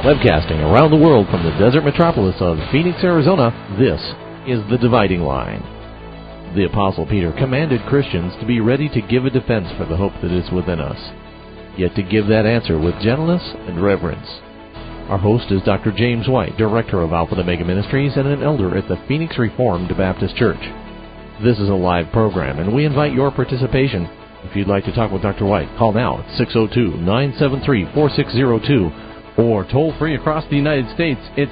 Webcasting around the world from the desert metropolis of Phoenix, Arizona, this is The Dividing Line. The Apostle Peter commanded Christians to be ready to give a defense for the hope that is within us, yet to give that answer with gentleness and reverence. Our host is Dr. James White, Director of Alpha and Omega Ministries and an elder at the Phoenix Reformed Baptist Church. This is a live program, and we invite your participation. If you'd like to talk with Dr. White, call now at 602-973-4602, or toll free across the United States, it's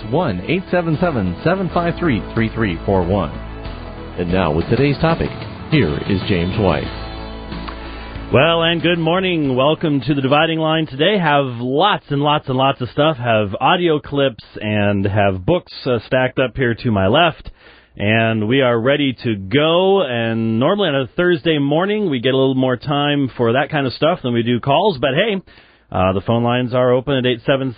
1-877-753-3341. And now with today's topic, here is James White. Well, and good morning. Welcome to The Dividing Line. Today have lots and lots and lots of stuff, have audio clips and have books stacked up here to my left. And we are ready to go. And normally on a Thursday morning, we get a little more time for that kind of stuff than we do calls. But hey, the phone lines are open at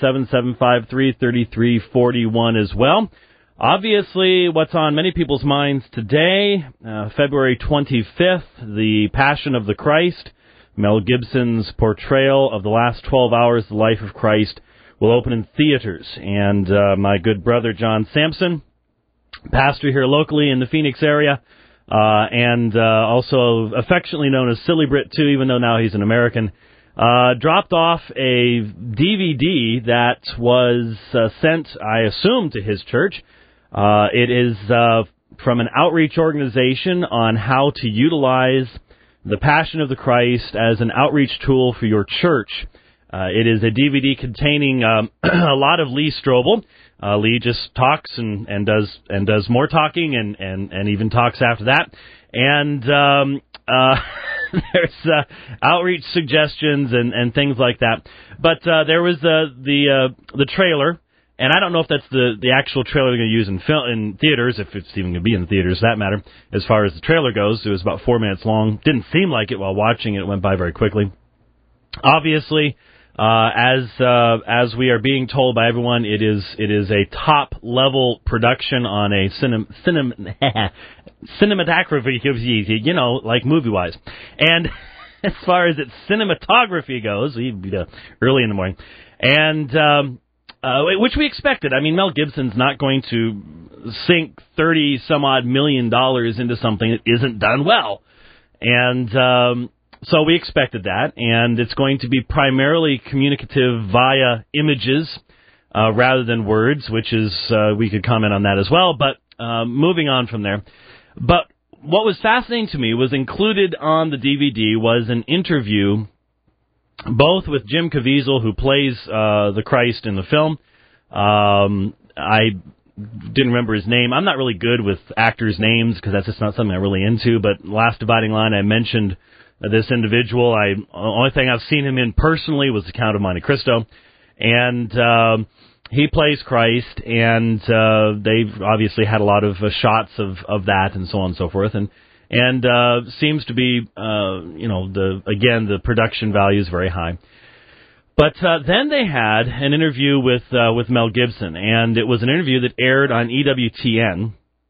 877-753-3341 as well. Obviously, what's on many people's minds today, February 25th, the Passion of the Christ, Mel Gibson's portrayal of the last 12 hours of the life of Christ, will open in theaters. And my good brother John Sampson, pastor here locally in the Phoenix area, and also affectionately known as Silly Brit too, even though now he's an American, dropped off a DVD that was sent, I assume, to his church. It is from an outreach organization on how to utilize the Passion of the Christ as an outreach tool for your church. It is a DVD containing a lot of Lee Strobel. Lee just talks and does more talking and even talks after that. And there's outreach suggestions and things like that. But there was the trailer, and I don't know if that's the actual trailer they're going to use in theaters, if it's even going to be in theaters, for that matter. As far as the trailer goes, it was about 4 minutes long. Didn't seem like it while watching it. It went by very quickly. Obviously, as we are being told by everyone, it is a top level production on a cinematography, you know, like movie wise. And as far as its cinematography goes, early in the morning, and which we expected. I mean, Mel Gibson's not going to sink $30-some-odd million into something that isn't done well, and so we expected that, and it's going to be primarily communicative via images rather than words, which is, we could comment on that as well, but moving on from there. But what was fascinating to me was included on the DVD was an interview both with Jim Caviezel, who plays the Christ in the film. I didn't remember his name. I'm not really good with actors' names because that's just not something I'm really into, but last Dividing Line I mentioned this individual. Only thing I've seen him in personally was The Count of Monte Cristo, and he plays Christ, and they've obviously had a lot of shots of that and so on and so forth, and seems to be the production value is very high. But then they had an interview with Mel Gibson, and it was an interview that aired on EWTN,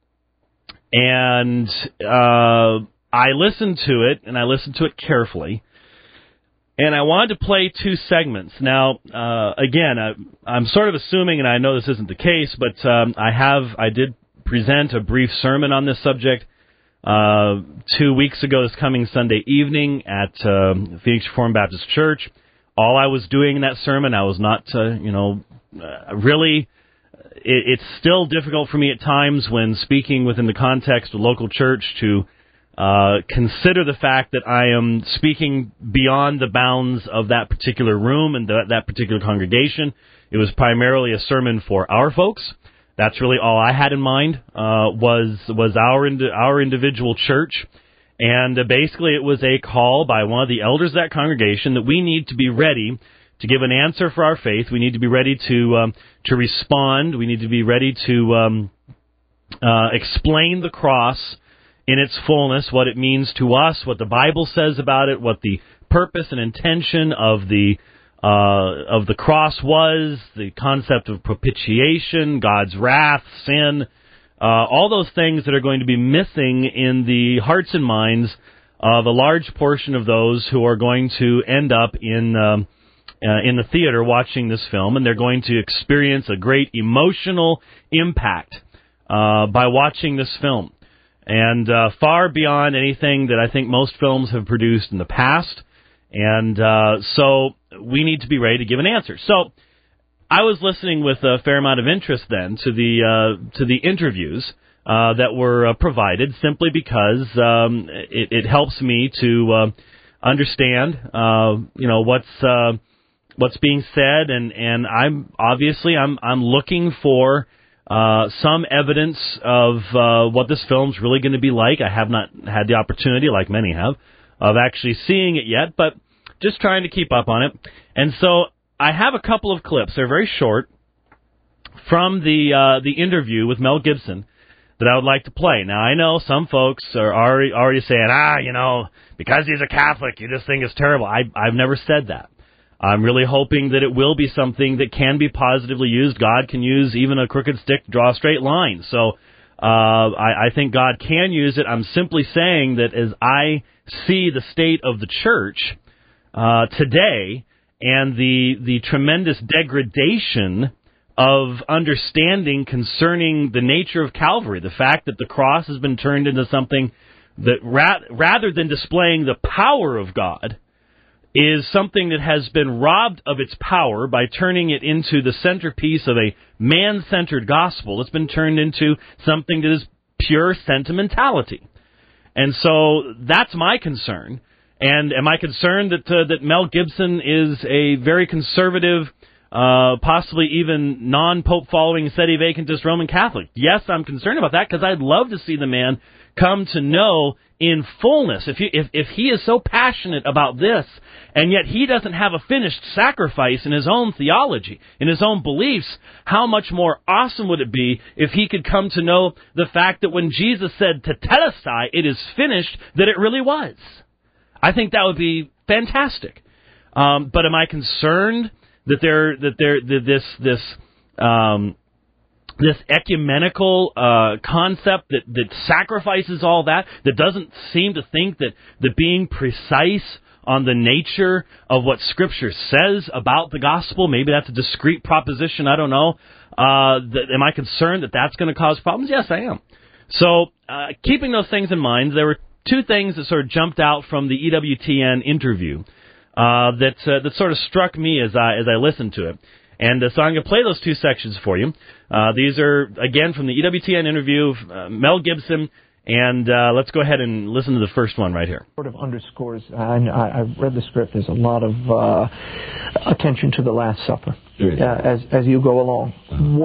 and I listened to it, and I listened to it carefully, and I wanted to play two segments. Now, again, I'm sort of assuming, and I know this isn't the case, but I did present a brief sermon on this subject 2 weeks ago, this coming Sunday evening at Phoenix Reformed Baptist Church. All I was doing in that sermon, I was not, really. It's still difficult for me at times when speaking within the context of local church to consider the fact that I am speaking beyond the bounds of that particular room and that particular congregation. It was primarily a sermon for our folks. That's really all I had in mind, was our individual church. And basically it was a call by one of the elders of that congregation that we need to be ready to give an answer for our faith. We need to be ready to respond. We need to be ready to explain the cross in its fullness, what it means to us, what the Bible says about it, what the purpose and intention of the cross was, the concept of propitiation, God's wrath, sin, all those things that are going to be missing in the hearts and minds of a large portion of those who are going to end up in in the theater watching this film, and they're going to experience a great emotional impact by watching this film. And far beyond anything that I think most films have produced in the past. And so we need to be ready to give an answer. So I was listening with a fair amount of interest then to the interviews that were provided, simply because it helps me to understand what's being said, and I'm looking for some evidence of what this film's really going to be like. I have not had the opportunity, like many have, of actually seeing it yet, but just trying to keep up on it. And so I have a couple of clips. They're very short from the interview with Mel Gibson that I would like to play. Now, I know some folks are already saying, because he's a Catholic, you just think it's terrible. I've never said that. I'm really hoping that it will be something that can be positively used. God can use even a crooked stick to draw a straight line. So I think God can use it. I'm simply saying that as I see the state of the church today and the tremendous degradation of understanding concerning the nature of Calvary, the fact that the cross has been turned into something that rather than displaying the power of God, is something that has been robbed of its power by turning it into the centerpiece of a man-centered gospel. It's been turned into something that is pure sentimentality. And so that's my concern. And am I concerned that Mel Gibson is a very conservative, possibly even non-Pope following sedevacantist Roman Catholic? Yes, I'm concerned about that, because I'd love to see the man come to know in fullness. If he is so passionate about this, and yet he doesn't have a finished sacrifice in his own theology, in his own beliefs, how much more awesome would it be if he could come to know the fact that when Jesus said tetelestai, it is finished, that it really was. I think that would be fantastic. But am I concerned that this ecumenical concept that sacrifices all that doesn't seem to think that being precise on the nature of what Scripture says about the gospel, maybe that's a discrete proposition, I don't know. Am I concerned that that's going to cause problems? Yes, I am. So keeping those things in mind, there were two things that sort of jumped out from the EWTN interview that sort of struck me as I listened to it. And so I'm going to play those two sections for you. These are, again, from the EWTN interview of Mel Gibson, and let's go ahead and listen to the first one right here. Sort of underscores, I've read the script, there's a lot of attention to the Last Supper as you go along.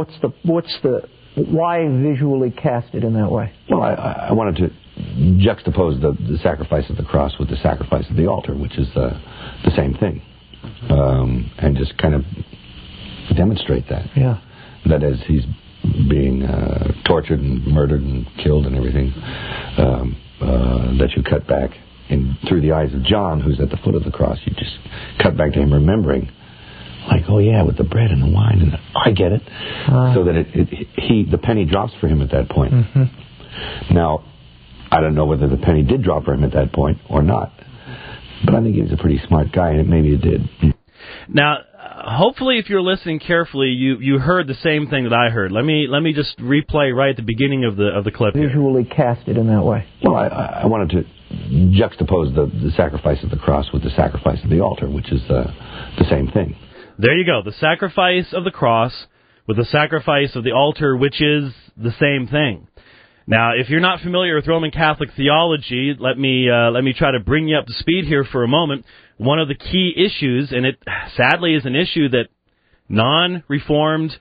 Why visually cast it in that way? Well, I wanted to juxtapose the sacrifice of the cross with the sacrifice of the altar, which is the same thing, and just kind of demonstrate that. Yeah. That as he's being tortured and murdered and killed and everything, that you cut back through the eyes of John, who's at the foot of the cross. You just cut back to him remembering, like, oh yeah, with the bread and the wine, and I get it. So that the penny drops for him at that point. Mm-hmm. Now, I don't know whether the penny did drop for him at that point or not, but I think he was a pretty smart guy, and maybe it did. Now, hopefully, if you're listening carefully, you heard the same thing that I heard. Let me just replay right at the beginning of the clip. Visually cast it in that way. Well, I wanted to juxtapose the sacrifice of the cross with the sacrifice of the altar, which is the same thing. There you go. The sacrifice of the cross with the sacrifice of the altar, which is the same thing. Now, if you're not familiar with Roman Catholic theology, let me try to bring you up to speed here for a moment. One of the key issues, and it sadly is an issue that non-Reformed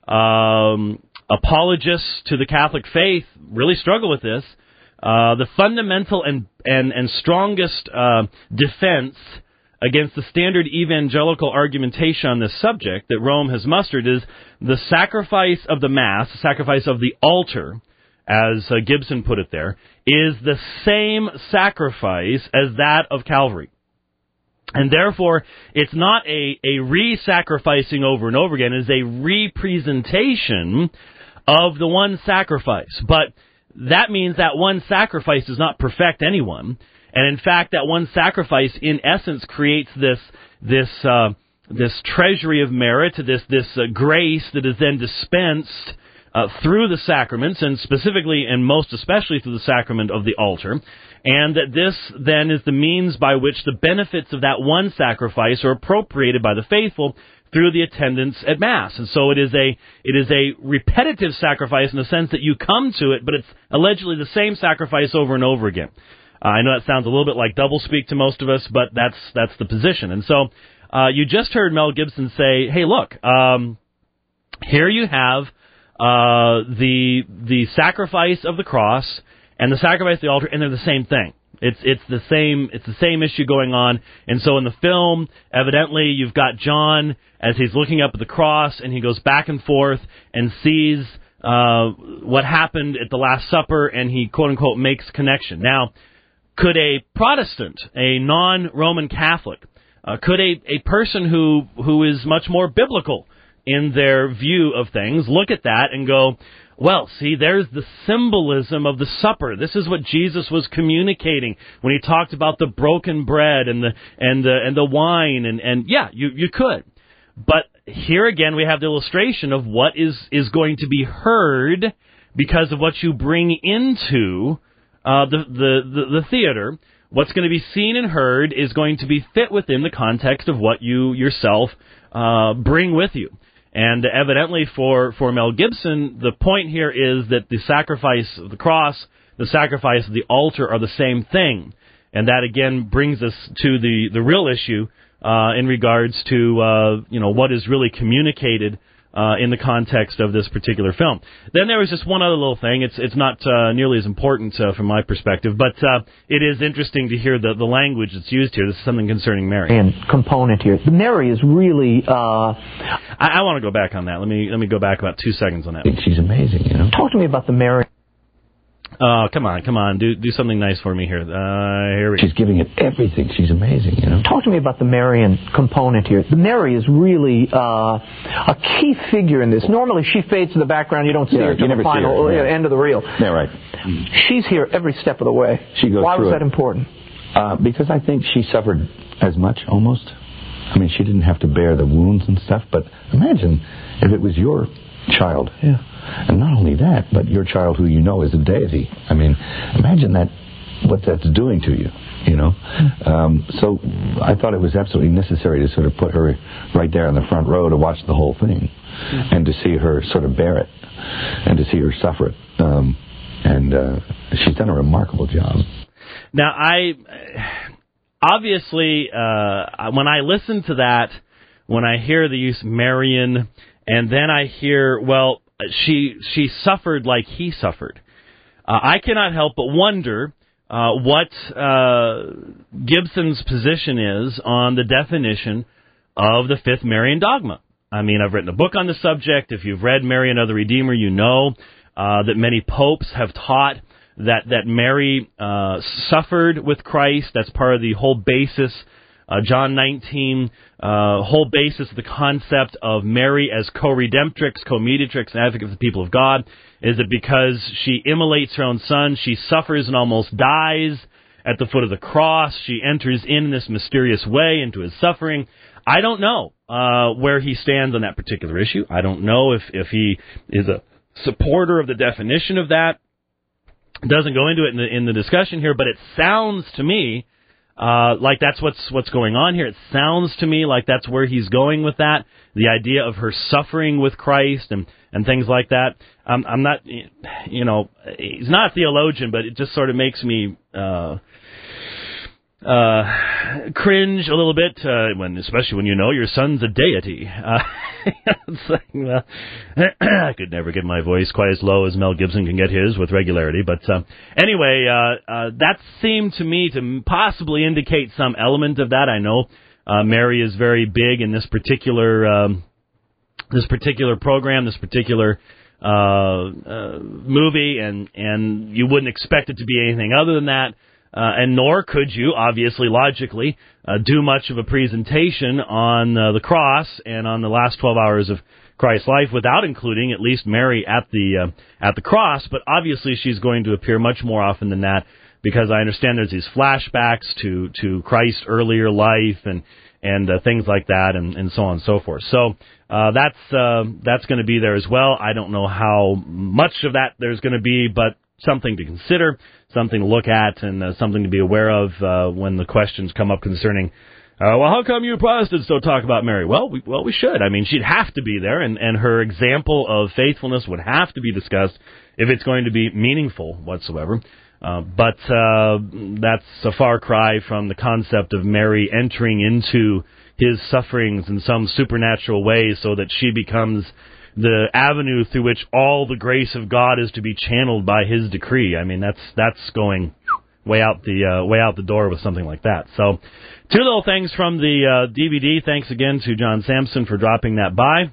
apologists to the Catholic faith really struggle with this. The fundamental and strongest defense against the standard evangelical argumentation on this subject that Rome has mustered is the sacrifice of the Mass, the sacrifice of the altar, as Gibson put it there, is the same sacrifice as that of Calvary. And therefore, it's not a re-sacrificing over and over again. It is a representation of the one sacrifice. But that means that one sacrifice does not perfect anyone. And in fact, that one sacrifice, in essence, creates this treasury of merit, this grace that is then dispensed through the sacraments, and specifically and most especially through the sacrament of the altar, and that this then is the means by which the benefits of that one sacrifice are appropriated by the faithful through the attendance at Mass. And so it is a repetitive sacrifice in the sense that you come to it, but it's allegedly the same sacrifice over and over again. I know that sounds a little bit like doublespeak to most of us, but that's the position. And so you just heard Mel Gibson say, hey, look, here you have the sacrifice of the cross and the sacrifice of the altar, and they're the same thing. It's the same issue going on. And so in the film, evidently you've got John as he's looking up at the cross, and he goes back and forth and sees what happened at the Last Supper, and he quote unquote makes connection. Now, could a Protestant, a non-Roman Catholic, could a person who is much more biblical in their view of things look at that and go, well, see, there's the symbolism of the supper. This is what Jesus was communicating when he talked about the broken bread and the wine, and yeah, you could. But here again, we have the illustration of what is going to be heard because of what you bring into the theater. What's going to be seen and heard is going to be fit within the context of what you yourself bring with you. And evidently for Mel Gibson, the point here is that the sacrifice of the cross, the sacrifice of the altar are the same thing. And that again brings us to the real issue in regards to what is really communicated in the context of this particular film. Then there was just one other little thing. It's not nearly as important from my perspective, but it is interesting to hear the language that's used here. This is something concerning Mary. And component here. Mary is really... I want to go back on that. Let me go back about 2 seconds on that. She's amazing, you know. Talk to me about the Mary. Come on. Do something nice for me here. Here we go. She's giving it everything. She's amazing, you know. Talk to me about the Marian component here. Mary is really a key figure in this. Normally, she fades to the background. You don't see her till the final end of the reel. Yeah, right. She's here every step of the way. She goes Why through was that important? Because I think she suffered as much, almost. I mean, she didn't have to bear the wounds and stuff, but imagine if it was your child. Yeah. And not only that, but your child who you know is a deity. I mean, imagine what that's doing to you, you know. So I thought it was absolutely necessary to sort of put her right there in the front row to watch the whole thing and to see her sort of bear it and to see her suffer it. And she's done a remarkable job. Now, obviously, when I listen to that, when I hear the use Marian, and then I hear, well, she suffered like he suffered, I cannot help but wonder what Gibson's position is on the definition of the fifth Marian dogma. I mean, I've written a book on the subject. If you've read Marian of the Redeemer, you know that many popes have taught that Mary suffered with Christ. That's part of the whole basis, John 19, whole basis of the concept of Mary as co-redemptrix, co-mediatrix, and advocate for the people of God, is that because she immolates her own son, she suffers and almost dies at the foot of the cross. She enters in this mysterious way into his suffering. I don't know where he stands on that particular issue. I don't know if he is a supporter of the definition of that. Doesn't go into it in the discussion here, but it sounds to me like that's what's going on here. It sounds to me like that's where he's going with that, the idea of her suffering with Christ and things like that. I'm not, he's not a theologian, but it just sort of makes me cringe a little bit, especially when you know your son's a deity. It's like, well, I could never get my voice quite as low as Mel Gibson can get his with regularity. But anyway, that seemed to me to possibly indicate some element of that. I know Mary is very big in this particular program, this particular movie, and you wouldn't expect it to be anything other than that. And nor could you, obviously, logically, do much of a presentation on the cross and on the last 12 hours of Christ's life without including at least Mary at the cross. But obviously, she's going to appear much more often than that, because I understand there's these flashbacks to Christ's earlier life, and and things like that, and so on and so forth. So that's going to be there as well. I don't know how much of that there's going to be, but something to consider, something to look at, and something to be aware of when the questions come up concerning, well, how come you Protestants don't talk about Mary? Well, we should. I mean, she'd have to be there, and her example of faithfulness would have to be discussed if it's going to be meaningful whatsoever. But that's a far cry from the concept of Mary entering into his sufferings in some supernatural way so that she becomes the avenue through which all the grace of God is to be channeled by his decree. I mean, that's going way out the door with something like that. So, two little things from the DVD. Thanks again to John Sampson for dropping that by.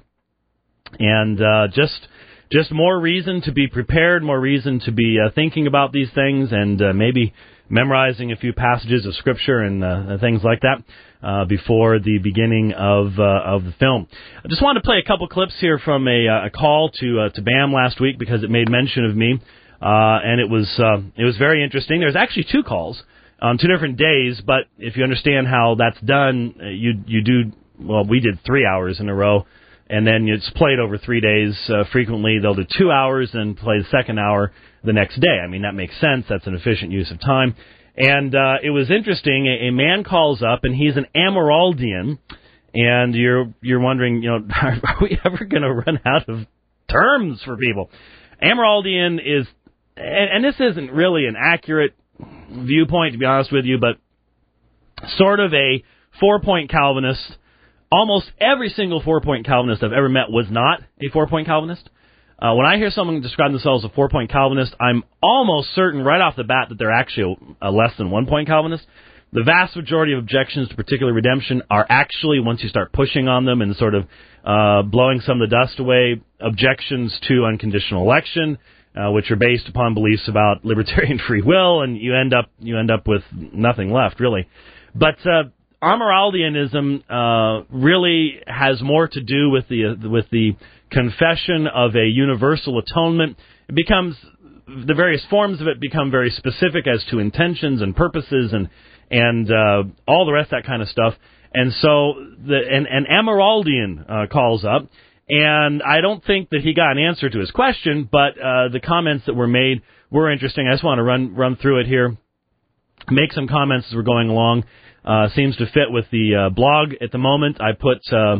And just more reason to be prepared, more reason to be thinking about these things, and maybe memorizing a few passages of Scripture and things like that before the beginning of the film. I just wanted to play a couple clips here from a call to BAM last week because it made mention of me, and it was very interesting. There's actually two calls on 2 different days, but if you understand how that's done, you do, well, we did 3 hours in a row. And then it's played over 3 days. Frequently, they'll do 2 hours and play the second hour the next day. I mean, that makes sense. That's an efficient use of time. And it was interesting. A man calls up, and he's an Amyraldian. And you're wondering, are we ever going to run out of terms for people? Amyraldian is, and this isn't really an accurate viewpoint, to be honest with you, but sort of a 4-point Calvinist. Almost every single 4-point Calvinist I've ever met was not a 4-point Calvinist. When I hear someone describe themselves as a 4-point Calvinist, I'm almost certain right off the bat that they're actually a less than 1-point Calvinist. The vast majority of objections to particular redemption are actually, once you start pushing on them and sort of blowing some of the dust away, objections to unconditional election, which are based upon beliefs about libertarian free will, and you end up with nothing left, really. But Amyraldianism really has more to do with the confession of a universal atonement. It becomes, the various forms of it become very specific as to intentions and purposes and all the rest of that kind of stuff. And so an Amyraldian calls up, and I don't think that he got an answer to his question, but the comments that were made were interesting. I just want to run through it here, make some comments as we're going along. Seems to fit with the blog at the moment. I put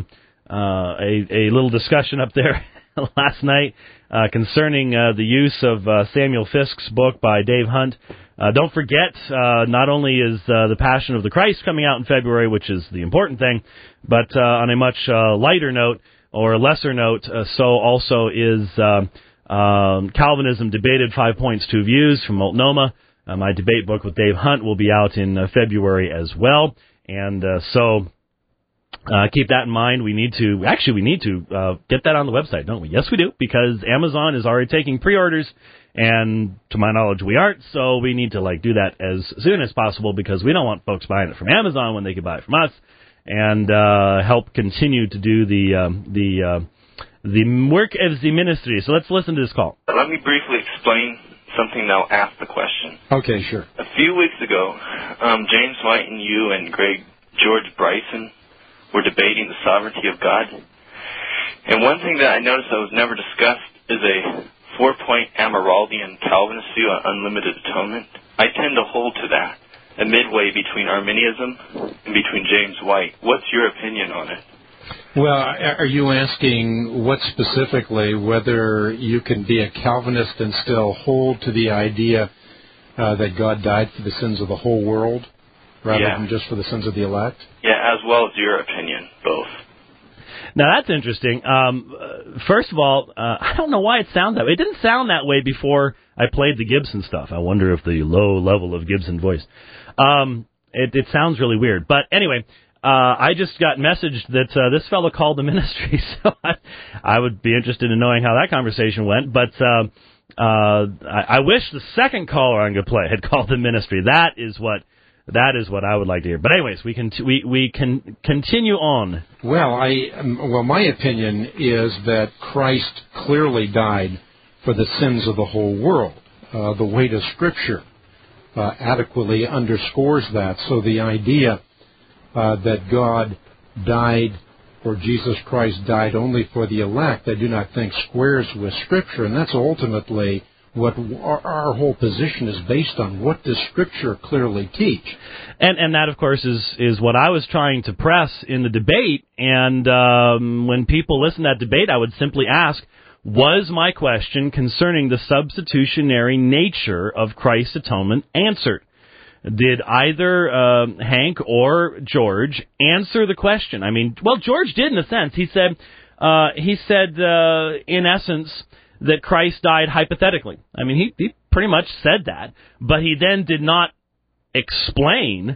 a little discussion up there last night concerning the use of Samuel Fisk's book by Dave Hunt. Don't forget, not only is The Passion of the Christ coming out in February, which is the important thing, but on a much lighter note, or a lesser note, so also is Calvinism Debated, 5 Points, 2 Views from Multnomah. My debate book with Dave Hunt will be out in February as well, and so keep that in mind. We need to get that on the website, don't we? Yes, we do, because Amazon is already taking pre-orders, and to my knowledge, we aren't. So we need to do that as soon as possible, because we don't want folks buying it from Amazon when they could buy it from us, and help continue to do the work of the ministry. So let's listen to this call. Let me briefly explain something that'll ask the question. Okay, sure. A few weeks ago, James White and you and George Bryson were debating the sovereignty of God. And one thing that I noticed that was never discussed is a 4-point Amyraldian Calvinist view on unlimited atonement. I tend to hold to that, a midway between Arminianism and between James White. What's your opinion on it? Well, are you asking what specifically, whether you can be a Calvinist and still hold to the idea that God died for the sins of the whole world rather than just for the sins of the elect? Yeah, as well as your opinion, both. Now, that's interesting. First of all, I don't know why it sounds that way. It didn't sound that way before I played the Gibson stuff. I wonder if the low level of Gibson voice. It sounds really weird. But anyway, I just got messaged that this fellow called the ministry, so I would be interested in knowing how that conversation went. But I wish the second caller I'm going to play had called the ministry. That is what I would like to hear. But anyways, we can continue on. Well, my opinion is that Christ clearly died for the sins of the whole world. The weight of Scripture adequately underscores that. So the idea that God died, or Jesus Christ died only for the elect, I do not think squares with Scripture, and that's ultimately what our whole position is based on. What does Scripture clearly teach? And that, of course, is what I was trying to press in the debate. And when people listen to that debate, I would simply ask, was my question concerning the substitutionary nature of Christ's atonement answered? Did either Hank or George answer the question? I mean, well, George did in a sense. He said, in essence, that Christ died hypothetically. I mean, he pretty much said that, but he then did not explain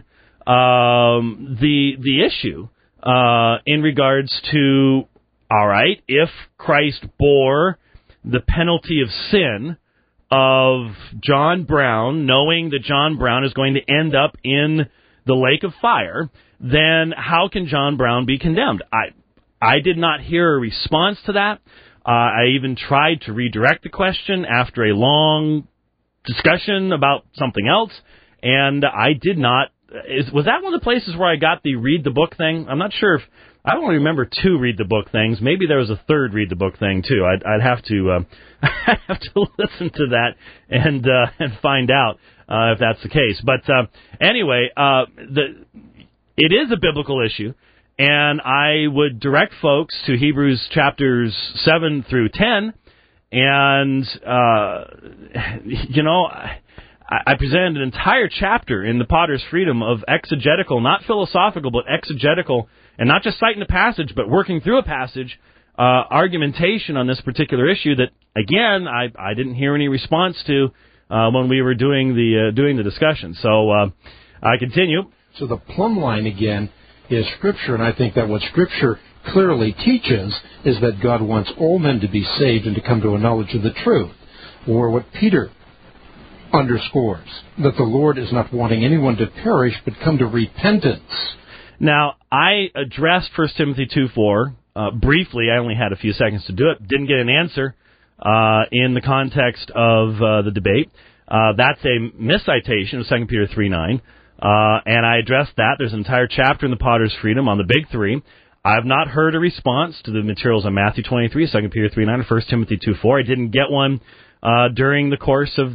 the issue in regards to, all right, if Christ bore the penalty of sin of John Brown, knowing that John Brown is going to end up in the lake of fire, then how can John Brown be condemned? I did not hear a response to that. I even tried to redirect the question after a long discussion about something else, and I did not. Was that one of the places where I got the read the book thing? I'm not sure if I only remember 2 read the book things. Maybe there was a 3rd read the book thing too. I'd have to listen to that and find out if that's the case. But anyway, it is a biblical issue. And I would direct folks to Hebrews chapters 7 through 10, and, I presented an entire chapter in the Potter's Freedom of exegetical, not philosophical, but exegetical, and not just citing a passage, but working through a passage, argumentation on this particular issue that, again, I didn't hear any response to when we were doing the discussion. So I continue. So the plumb line, again, is Scripture, and I think that what Scripture clearly teaches is that God wants all men to be saved and to come to a knowledge of the truth. Or what Peter underscores, that the Lord is not wanting anyone to perish, but come to repentance. Now, I addressed 1 Timothy 2:4 briefly. I only had a few seconds to do it. Didn't get an answer in the context of the debate. That's a miscitation of 2 Peter 3:9. And I addressed that. There's an entire chapter in the Potter's Freedom on the big 3. I have not heard a response to the materials on Matthew 23, 2 Peter 3:9, and 1 Timothy 2:4. I didn't get one during the course of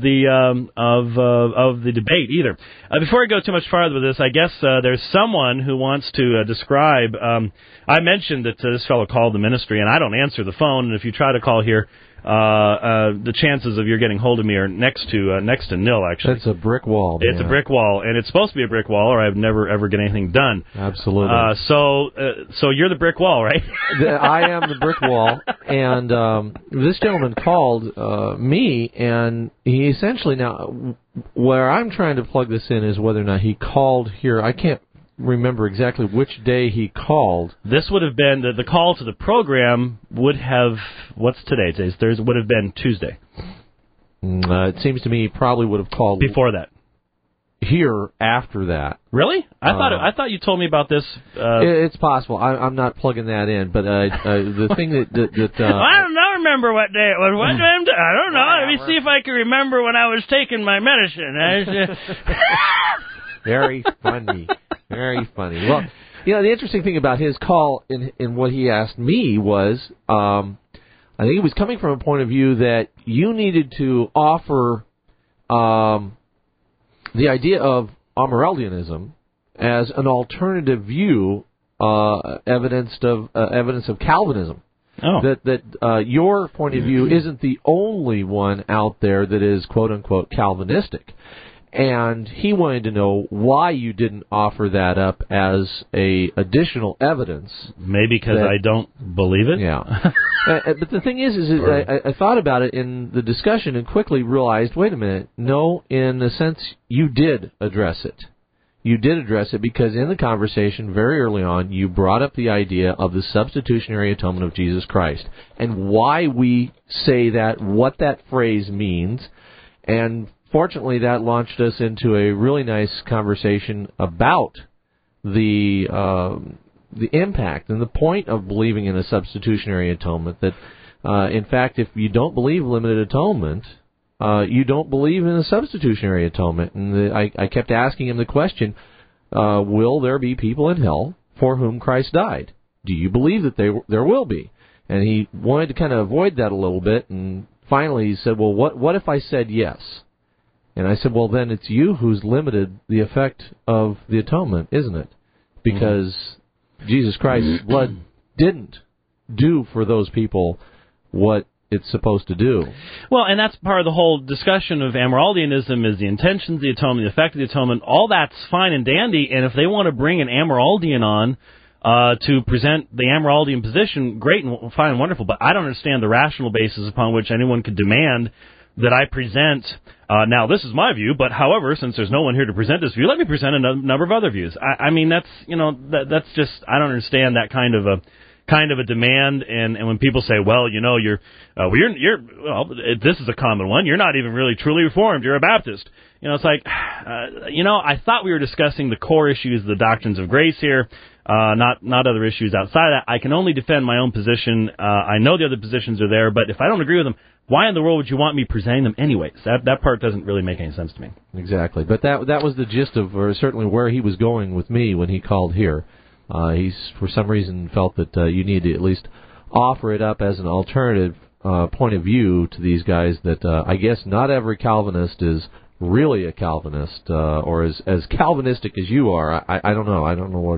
the debate either. Before I go too much farther with this, I guess there's someone who wants to describe. I mentioned that this fellow called the ministry, and I don't answer the phone. And if you try to call here, the chances of your getting hold of me are next to nil. Actually, it's a brick wall. It's a brick wall, and it's supposed to be a brick wall, or I've never ever get anything done. Absolutely. So you're the brick wall, right? I am the brick wall, and this gentleman called me, and he essentially now where I'm trying to plug this in is whether or not he called here. I can't remember exactly which day he called. This would have been the call to the program would have, what's today? Today's Thursday, would have been Tuesday. It seems to me he probably would have called before that. Here after that. Really? I thought you told me about this. It's possible. I'm not plugging that in, but the thing that I don't remember what day it was. What day? I don't know. Let me see if I can remember when I was taking my medicine. Very funny. Very funny. Well, the interesting thing about his call in what he asked me was, I think he was coming from a point of view that you needed to offer the idea of Amyraldianism as an alternative view, evidence of Calvinism. Oh. That your point of view isn't the only one out there that is quote unquote Calvinistic. And he wanted to know why you didn't offer that up as a additional evidence. Maybe because I don't believe it? Yeah. But the thing is I thought about it in the discussion and quickly realized, wait a minute, no, in a sense, you did address it. You did address it because in the conversation very early on, you brought up the idea of the substitutionary atonement of Jesus Christ and why we say that, what that phrase means, and fortunately, that launched us into a really nice conversation about the impact and the point of believing in a substitutionary atonement. That, in fact, if you don't believe limited atonement, you don't believe in a substitutionary atonement. And I kept asking him the question, will there be people in hell for whom Christ died? Do you believe that there will be? And he wanted to kind of avoid that a little bit, and finally he said, well, what if I said yes? And I said, well, then it's you who's limited the effect of the atonement, isn't it? Because Jesus Christ's blood didn't do for those people what it's supposed to do. Well, and that's part of the whole discussion of Amyraldianism, is the intentions of the atonement, the effect of the atonement. All that's fine and dandy, and if they want to bring an Amyraldian on to present the Amyraldian position, great and fine and wonderful, but I don't understand the rational basis upon which anyone could demand that I present, now this is my view, but however, since there's no one here to present this view, let me present a number of other views. I mean, that's, that's just, I don't understand that kind of a demand, and when people say, well, this is a common one, you're not even really truly Reformed, you're a Baptist. It's like, I thought we were discussing the core issues, the doctrines of grace here, not other issues outside of that. I can only defend my own position. I know the other positions are there, but if I don't agree with them, why in the world would you want me presenting them anyways? That part doesn't really make any sense to me. Exactly, but that was the gist of, or certainly where he was going with me when he called here. He's, for some reason, felt that you need to at least offer it up as an alternative point of view to these guys, that I guess not every Calvinist is really a Calvinist, or as Calvinistic as you are. I don't know. I don't know what...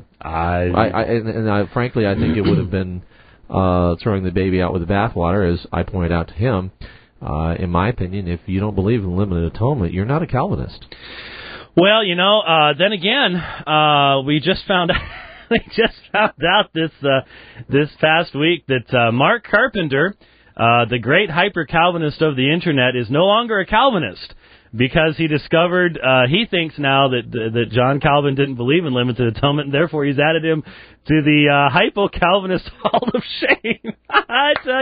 frankly, I think it would have been throwing the baby out with the bathwater, as I pointed out to him. In my opinion, if you don't believe in limited atonement, you're not a Calvinist. Well, then again, we just found out... We just found out this past week that Mark Carpenter, the great hyper-Calvinist of the Internet, is no longer a Calvinist, because he discovered, he thinks now that John Calvin didn't believe in limited atonement, and therefore he's added him to the hypo-Calvinist Hall of Shame. I tell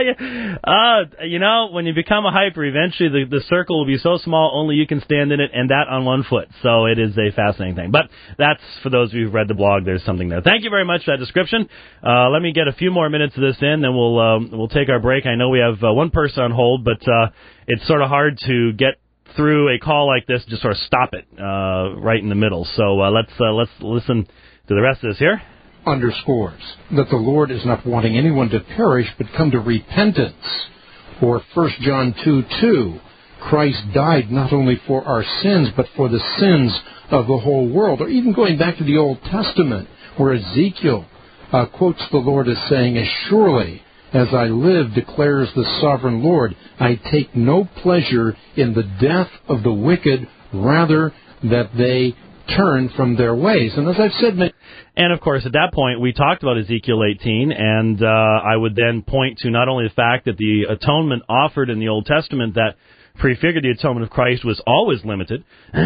you, when you become a hyper, eventually the circle will be so small only you can stand in it, and that on one foot. So it is a fascinating thing. But that's, for those of you who've read the blog, there's something there. Thank you very much for that description. Let me get a few more minutes of this in, then we'll take our break. I know we have one person on hold, but it's sort of hard to get through a call like this, just sort of stop it right in the middle. So let's listen to the rest of this here. Underscores that the Lord is not wanting anyone to perish, but come to repentance. Or 1 John 2:2, Christ died not only for our sins, but for the sins of the whole world. Or even going back to the Old Testament, where Ezekiel quotes the Lord as saying, "As surely as I live, declares the sovereign Lord, I take no pleasure in the death of the wicked, rather that they turn from their ways." And as I've said... And, of course, at that point, we talked about Ezekiel 18, and I would then point to not only the fact that the atonement offered in the Old Testament that prefigured the atonement of Christ was always limited.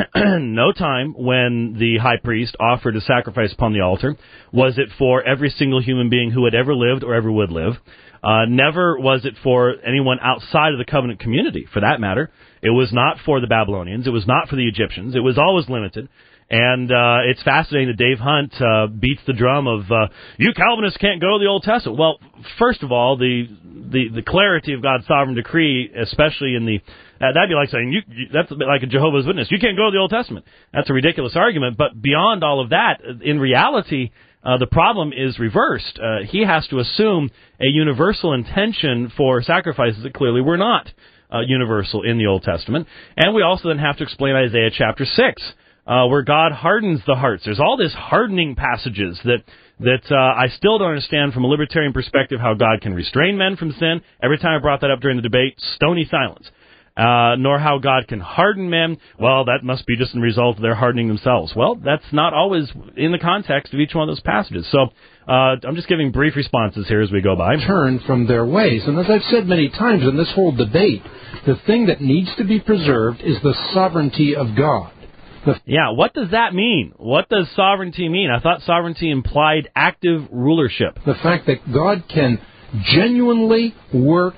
No time when the high priest offered a sacrifice upon the altar was it for every single human being who had ever lived or ever would live. Never was it for anyone outside of the covenant community, for that matter. It was not for the Babylonians. It was not for the Egyptians. It was always limited. And it's fascinating that Dave Hunt beats the drum of, you Calvinists can't go to the Old Testament. Well, first of all, the clarity of God's sovereign decree, especially in the... that'd be like saying, that's a bit like a Jehovah's Witness. You can't go to the Old Testament. That's a ridiculous argument. But beyond all of that, in reality... the problem is reversed. He has to assume a universal intention for sacrifices that clearly were not universal in the Old Testament. And we also then have to explain Isaiah chapter 6, where God hardens the hearts. There's all these hardening passages that I still don't understand from a libertarian perspective how God can restrain men from sin. Every time I brought that up during the debate, stony silence. Nor how God can harden men. Well, that must be just a result of their hardening themselves. Well, that's not always in the context of each one of those passages. So I'm just giving brief responses here as we go by. Turn from their ways. And as I've said many times in this whole debate, the thing that needs to be preserved is the sovereignty of God. Yeah, what does that mean? What does sovereignty mean? I thought sovereignty implied active rulership. The fact that God can genuinely work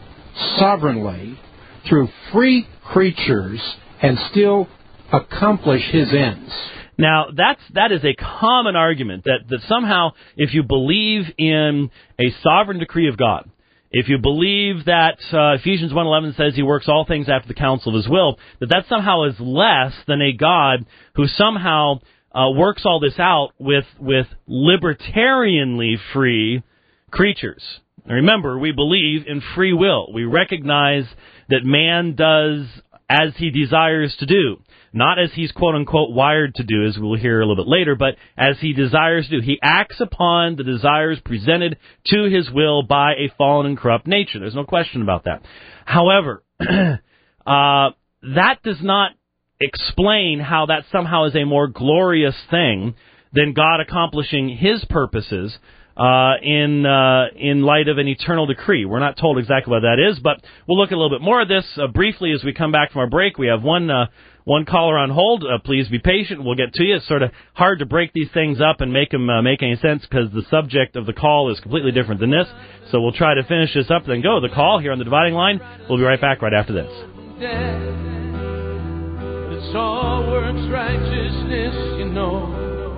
sovereignly through free creatures and still accomplish his ends. Now, that is a common argument, that somehow if you believe in a sovereign decree of God, if you believe that Ephesians 1:11 says he works all things after the counsel of his will, that somehow is less than a God who somehow works all this out with libertarianly free creatures. And remember, we believe in free will. We recognize that man does as he desires to do. Not as he's quote-unquote wired to do, as we'll hear a little bit later, but as he desires to do. He acts upon the desires presented to his will by a fallen and corrupt nature. There's no question about that. However, that does not explain how that somehow is a more glorious thing than God accomplishing his purposes in light of an eternal decree. We're not told exactly what that is, but we'll look at a little bit more of this briefly as we come back from our break. We have one caller on hold. Please be patient. We'll get to you. It's sort of hard to break these things up and make them make any sense because the subject of the call is completely different than this. So we'll try to finish this up, then go to the call here on the Dividing Line. We'll be right back right after this. It's all works righteousness, you know.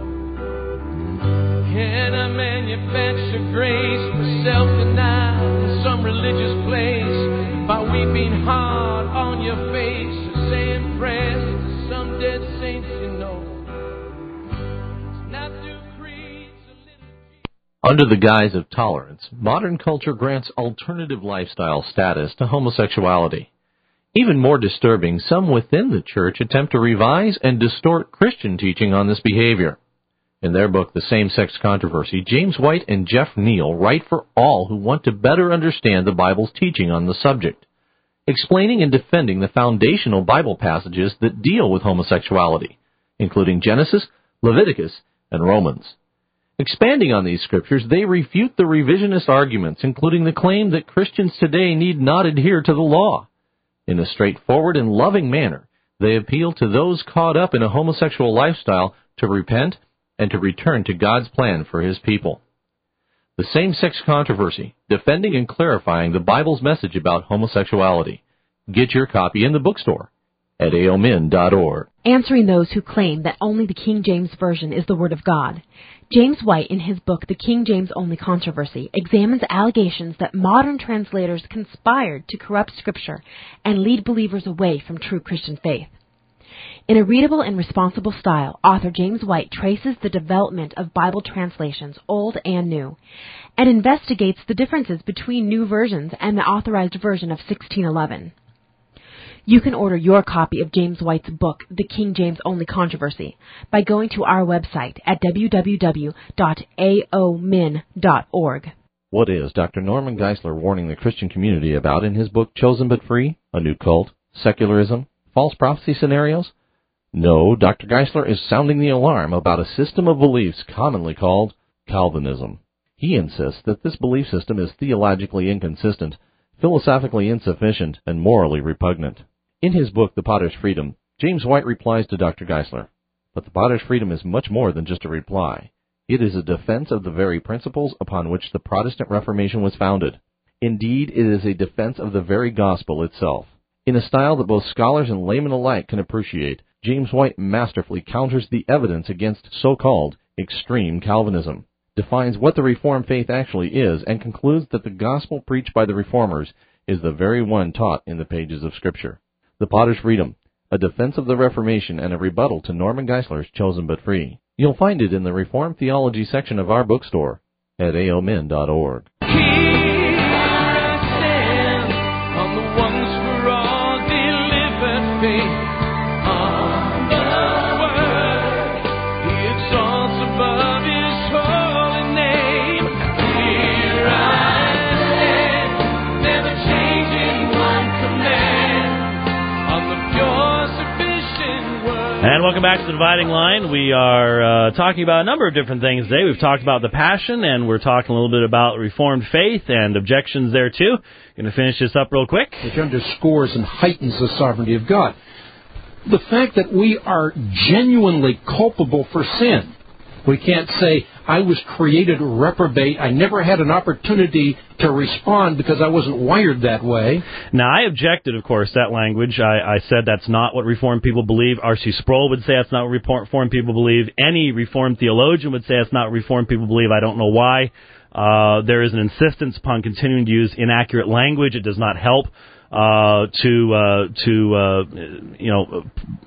Can I manufacture grace for self-denial in some religious place by weeping hard on your face or saying prayers to some dead saints, you know? It's not through creeds or liturgy. Under the guise of tolerance, modern culture grants alternative lifestyle status to homosexuality. Even more disturbing, some within the church attempt to revise and distort Christian teaching on this behavior. In their book, The Same-Sex Controversy, James White and Jeff Neal write for all who want to better understand the Bible's teaching on the subject, explaining and defending the foundational Bible passages that deal with homosexuality, including Genesis, Leviticus, and Romans. Expanding on these scriptures, they refute the revisionist arguments, including the claim that Christians today need not adhere to the law. In a straightforward and loving manner, they appeal to those caught up in a homosexual lifestyle to repent and to return to God's plan for his people. The Same-Sex Controversy, defending and clarifying the Bible's message about homosexuality. Get your copy in the bookstore at aomin.org. Answering those who claim that only the King James Version is the Word of God, James White, in his book The King James Only Controversy, examines allegations that modern translators conspired to corrupt Scripture and lead believers away from true Christian faith. In a readable and responsible style, author James White traces the development of Bible translations, old and new, and investigates the differences between new versions and the authorized version of 1611. You can order your copy of James White's book, The King James Only Controversy, by going to our website at www.aomin.org. What is Dr. Norman Geisler warning the Christian community about in his book Chosen But Free? A New Cult, Secularism, False Prophecy Scenarios? No, Dr. Geisler is sounding the alarm about a system of beliefs commonly called Calvinism. He insists that this belief system is theologically inconsistent, philosophically insufficient, and morally repugnant. In his book, The Potter's Freedom, James White replies to Dr. Geisler, but the Potter's Freedom is much more than just a reply. It is a defense of the very principles upon which the Protestant Reformation was founded. Indeed, it is a defense of the very gospel itself. In a style that both scholars and laymen alike can appreciate, James White masterfully counters the evidence against so-called extreme Calvinism, defines what the Reformed faith actually is, and concludes that the gospel preached by the Reformers is the very one taught in the pages of Scripture. The Potter's Freedom, a defense of the Reformation and a rebuttal to Norman Geisler's Chosen But Free. You'll find it in the Reformed Theology section of our bookstore at aomin.org. And welcome back to the Dividing Line. We are talking about a number of different things today. We've talked about the Passion, and we're talking a little bit about Reformed faith and objections there, too. Going to finish this up real quick. Which underscores and heightens the sovereignty of God. The fact that we are genuinely culpable for sin. We can't say, I was created reprobate. I never had an opportunity to respond because I wasn't wired that way. Now, I objected, of course, that language. I said that's not what Reformed people believe. R.C. Sproul would say that's not what Reformed people believe. Any Reformed theologian would say that's not what Reformed people believe. I don't know why. There is an insistence upon continuing to use inaccurate language. It does not help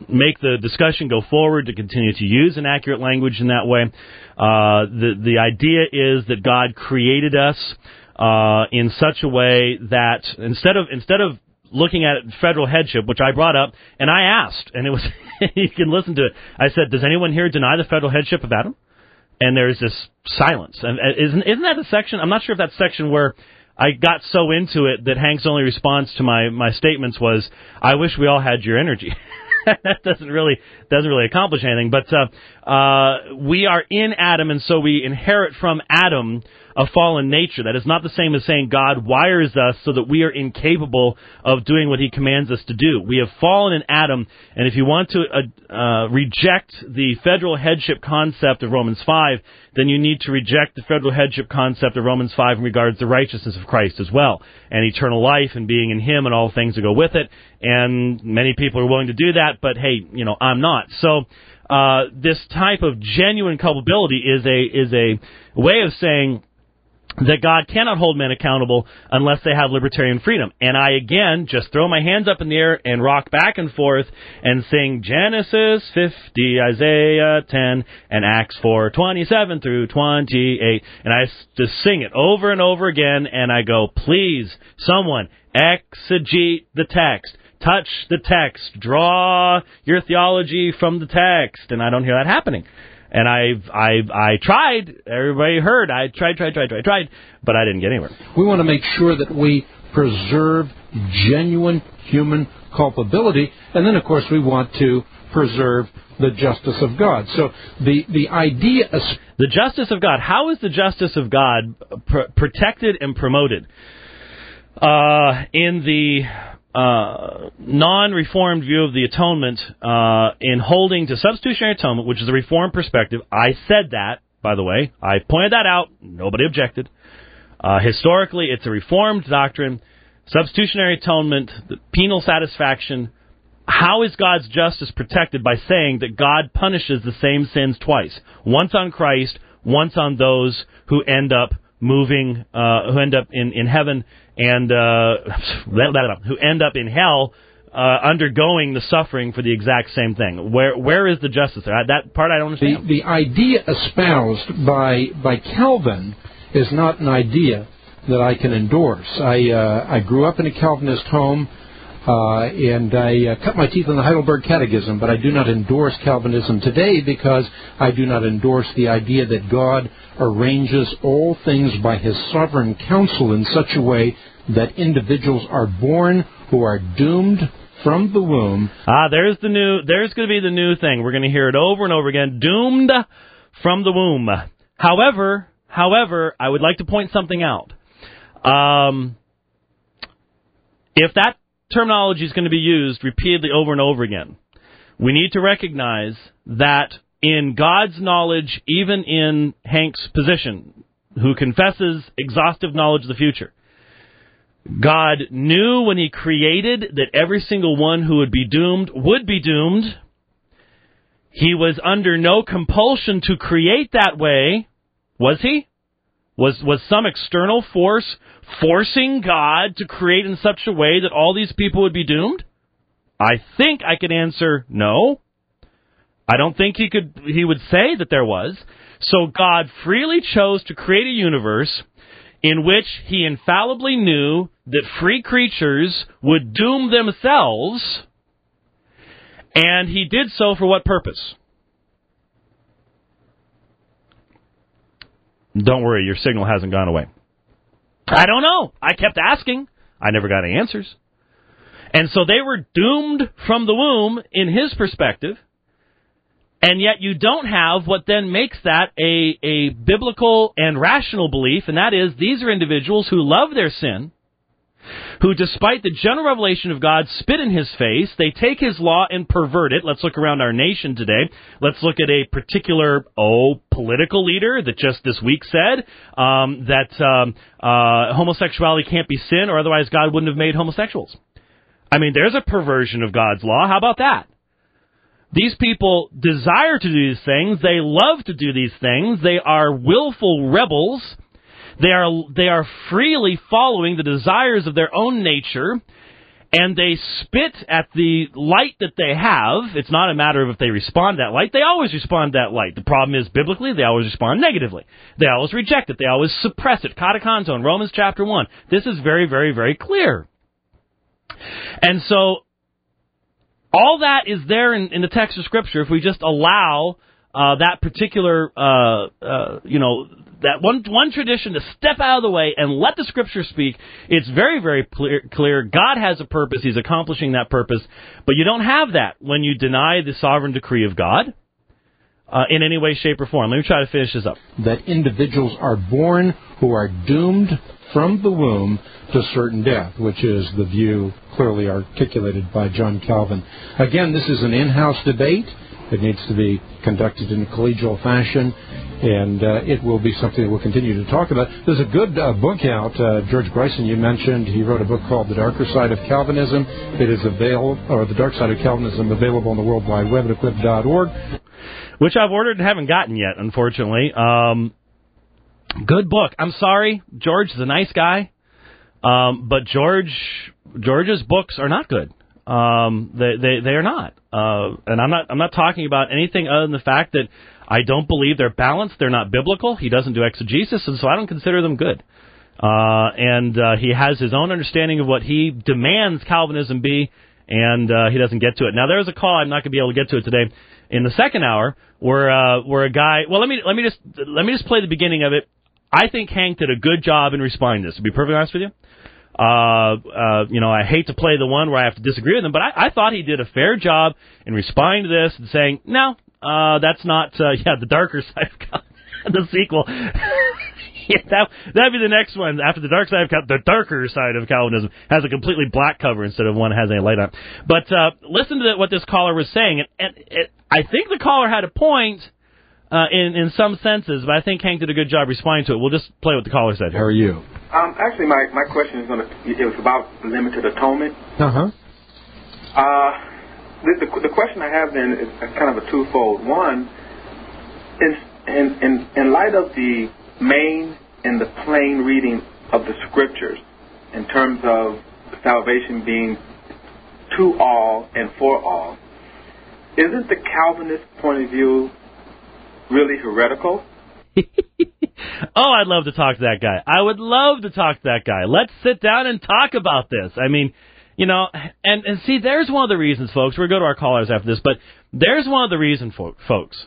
make the discussion go forward to continue to use inaccurate language in that way. The idea is that God created us in such a way that instead of looking at federal headship, which I brought up, and I asked, and it was you can listen to it. I said, "Does anyone here deny the federal headship of Adam?" And there's this silence. And isn't that the section? I'm not sure if that's section where I got so into it that Hank's only response to my statements was, "I wish we all had your energy." That doesn't really accomplish anything. But we are in Adam, and so we inherit from Adam a fallen nature. That is not the same as saying God wires us so that we are incapable of doing what He commands us to do. We have fallen in Adam, and if you want to reject the federal headship concept of Romans 5, then you need to reject the federal headship concept of Romans 5 in regards to the righteousness of Christ as well, and eternal life and being in Him and all things that go with it. And many people are willing to do that, but hey, I'm not. So this type of genuine culpability is a way of saying that God cannot hold men accountable unless they have libertarian freedom. And I, again, just throw my hands up in the air and rock back and forth and sing Genesis 50, Isaiah 10, and Acts 4, 27 through 28. And I just sing it over and over again, and I go, please, someone, exegete the text. Touch the text. Draw your theology from the text. And I don't hear that happening. And I tried. Everybody heard. I tried, but I didn't get anywhere. We want to make sure that we preserve genuine human culpability, and then, of course, we want to preserve the justice of God. So the idea... The justice of God. How is the justice of God protected and promoted? In the... non-reformed view of the atonement, in holding to substitutionary atonement, which is a reformed perspective. I said that, by the way. I pointed that out. Nobody objected. Historically, it's a reformed doctrine. Substitutionary atonement, the penal satisfaction. How is God's justice protected? By saying that God punishes the same sins twice. Once on Christ, once on those who end up moving, who end up in heaven, and who end up in hell, undergoing the suffering for the exact same thing. Where is the justice there? That part I don't understand. The idea espoused by Calvin is not an idea that I can endorse. I grew up in a Calvinist home, and I cut my teeth on the Heidelberg Catechism, but I do not endorse Calvinism today because I do not endorse the idea that God arranges all things by His sovereign counsel in such a way that individuals are born who are doomed from the womb. There's going to be the new thing. We're going to hear it over and over again. Doomed from the womb. However, I would like to point something out. If that terminology is going to be used repeatedly over and over again, we need to recognize that in God's knowledge, even in Hank's position, who confesses exhaustive knowledge of the future, God knew when He created that every single one who would be doomed would be doomed. He was under no compulsion to create that way. Was He? Was some external force forcing God to create in such a way that all these people would be doomed? I think I could answer no. I don't think he would say that there was. So God freely chose to create a universe in which He infallibly knew that free creatures would doom themselves, and He did so for what purpose? Don't worry, your signal hasn't gone away. I don't know. I kept asking. I never got any answers. And so they were doomed from the womb in His perspective, and yet you don't have what then makes that a biblical and rational belief, and that is these are individuals who love their sin, who, despite the general revelation of God, spit in His face. They take His law and pervert it. Let's look around our nation today. Let's look at a particular, political leader that just this week said that homosexuality can't be sin, or otherwise God wouldn't have made homosexuals. I mean, there's a perversion of God's law. How about that? These people desire to do these things. They love to do these things. They are willful rebels. They are freely following the desires of their own nature, and they spit at the light that they have. It's not a matter of if they respond to that light. They always respond to that light. The problem is, biblically, they always respond negatively. They always reject it. They always suppress it. Katakanzo in Romans chapter 1. This is very, very, very clear. And so, all that is there in the text of Scripture if we just allow that particular, that one tradition to step out of the way and let the Scripture speak. It's very, very clear. God has a purpose. He's accomplishing that purpose. But you don't have that when you deny the sovereign decree of God in any way, shape, or form. Let me try to finish this up. That individuals are born who are doomed from the womb to certain death, which is the view clearly articulated by John Calvin. Again, this is an in-house debate. It needs to be conducted in a collegial fashion, and it will be something that we'll continue to talk about. There's a good book out. George Bryson, you mentioned, he wrote a book called The Darker Side of Calvinism. It is available, or The Dark Side of Calvinism, available on the World Wide Web at equip.org. Which I've ordered and haven't gotten yet, unfortunately. Good book. I'm sorry, George is a nice guy, but George's books are not good. They are not. And I'm not talking about anything other than the fact that I don't believe they're balanced. They're not biblical. He doesn't do exegesis, and so I don't consider them good. And he has his own understanding of what he demands Calvinism be, and he doesn't get to it. Now, there's a call. I'm not going to be able to get to it today. In the second hour, where a guy. Well, let me just play the beginning of it. I think Hank did a good job in responding to this. To be perfectly honest with you. I hate to play the one where I have to disagree with him, but I thought he did a fair job in responding to this and saying, no, that's not, the darker side of God, the sequel. That'd be the next one. After the dark side of the darker side of Calvinism has a completely black cover instead of one that has any light on. But listen to what this caller was saying, and I think the caller had a point in some senses, but I think Hank did a good job responding to it. We'll just play what the caller said. How are you? Actually, my question is it was about limited atonement. Uh-huh. The question I have then is kind of a twofold. One, in light of the main and the plain reading of the Scriptures, in terms of salvation being to all and for all, isn't the Calvinist point of view really heretical? Oh, I'd love to talk to that guy. I would love to talk to that guy. Let's sit down and talk about this. I mean, and see, there's one of the reasons, folks. We'll go to our callers after this, but there's one of the reasons, folks,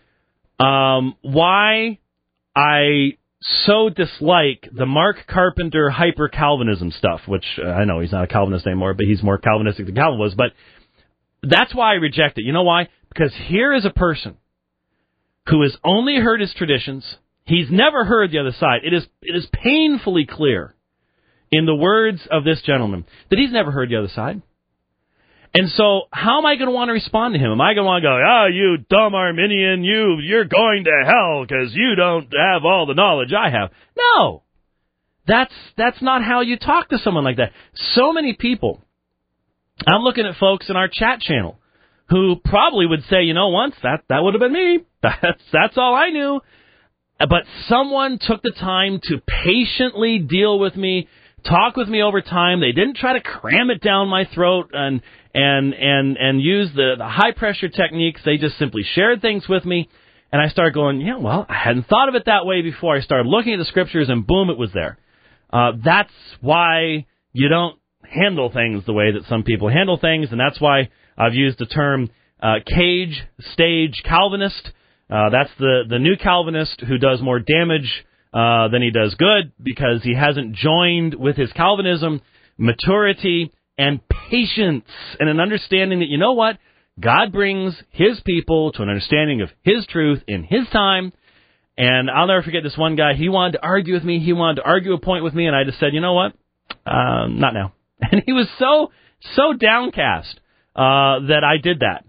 why I so dislike the Mark Carpenter hyper-Calvinism stuff, which I know he's not a Calvinist anymore, but he's more Calvinistic than Calvin was. But that's why I reject it. You know why? Because here is a person who has only heard his traditions. He's never heard the other side. It is painfully clear in the words of this gentleman that he's never heard the other side. And so how am I going to want to respond to him? Am I going to want to go, you dumb Arminian, you're going to hell because you don't have all the knowledge I have? No. That's not how you talk to someone like that. So many people, I'm looking at folks in our chat channel who probably would say, once that would have been me. That's all I knew. But someone took the time to patiently deal with me, talk with me over time. They didn't try to cram it down my throat and use the high pressure techniques. They just simply shared things with me, and I started going, I hadn't thought of it that way before. I started looking at the Scriptures, and boom, it was there. That's why you don't handle things the way that some people handle things, and that's why I've used the term cage stage Calvinist. That's the new Calvinist who does more damage than he does good because he hasn't joined with his Calvinism maturity and patience and an understanding that, God brings His people to an understanding of His truth in His time. And I'll never forget this one guy. He wanted to argue with me. He wanted to argue a point with me, and I just said, not now. And he was so downcast that I did that.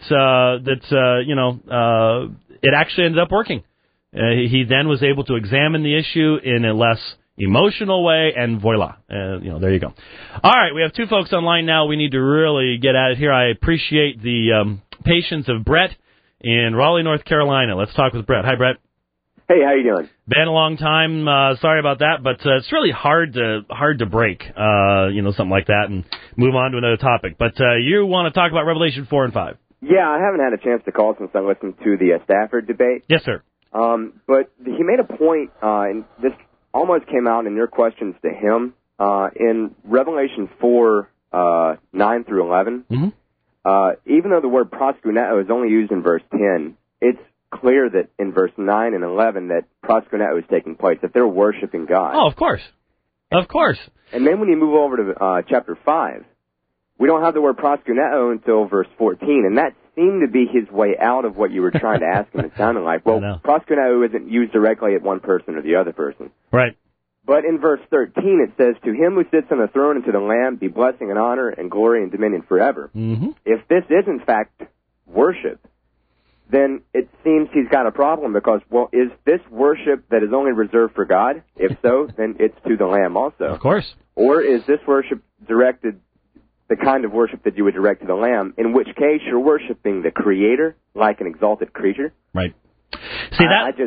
It actually ended up working. He then was able to examine the issue in a less emotional way, and voila, there you go. All right, we have two folks online now. We need to really get at it here. I appreciate the patience of Brett in Raleigh, North Carolina. Let's talk with Brett. Hi, Brett. Hey, how you doing? Been a long time. Sorry about that, but it's really hard to break, something like that and move on to another topic. But you want to talk about Revelation 4 and 5? Yeah, I haven't had a chance to call since I listened to the Stafford debate. Yes, sir. But he made a point, and this almost came out in your questions to him, in Revelation 4, 9 through 11. Mm-hmm. Even though the word proskuneo is only used in verse 10, it's clear that in verse 9 and 11 that proskuneo is taking place, that they're worshiping God. Oh, of course. Of course. And then when you move over to chapter 5, we don't have the word proskuneo until verse 14, and that seemed to be his way out of what you were trying to ask him. It sounded like, well, proskuneo isn't used directly at one person or the other person. Right. But in verse 13 it says, to him who sits on the throne and to the Lamb be blessing and honor and glory and dominion forever. Mm-hmm. If this is in fact worship, then it seems he's got a problem because, well, is this worship that is only reserved for God? If so, then it's to the Lamb also. Of course. Or is this worship directed, the kind of worship that you would direct to the Lamb, in which case you're worshiping the Creator like an exalted creature? Right. See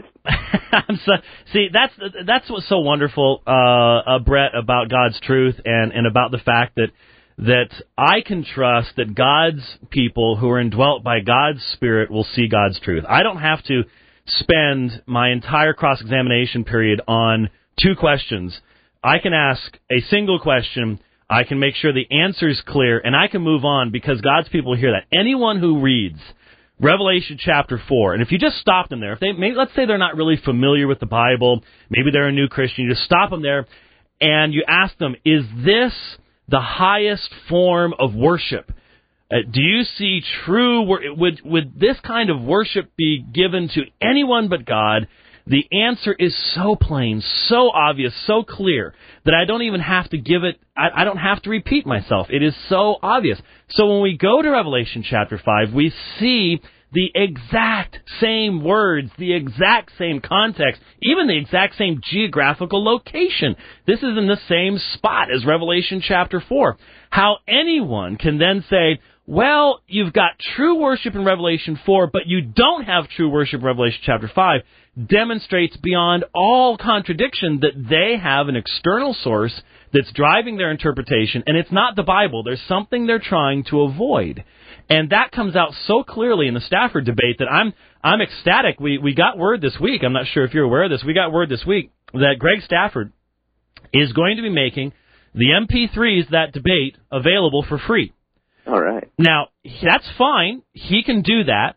that's what's so wonderful, Brett, about God's truth and about the fact that I can trust that God's people who are indwelt by God's Spirit will see God's truth. I don't have to spend my entire cross-examination period on two questions. I can ask a single question, I can make sure the answer is clear, and I can move on because God's people hear that. Anyone who reads Revelation chapter 4, and if you just stop them there, if let's say they're not really familiar with the Bible, maybe they're a new Christian, you just stop them there and you ask them, is this the highest form of worship? Do you see true would this kind of worship be given to anyone but God? The answer is so plain, so obvious, so clear that I don't even have to give it, I don't have to repeat myself. It is so obvious. So when we go to Revelation chapter 5, we see the exact same words, the exact same context, even the exact same geographical location. This is in the same spot as Revelation chapter 4. How anyone can then say, well, you've got true worship in Revelation 4, but you don't have true worship in Revelation chapter 5, demonstrates beyond all contradiction that they have an external source that's driving their interpretation, and it's not the Bible. There's something they're trying to avoid. And that comes out so clearly in the Stafford debate that I'm ecstatic. We got word this week, I'm not sure if you're aware of this, we got word this week that Greg Stafford is going to be making the MP3s, that debate, available for free. All right. Now, that's fine. He can do that.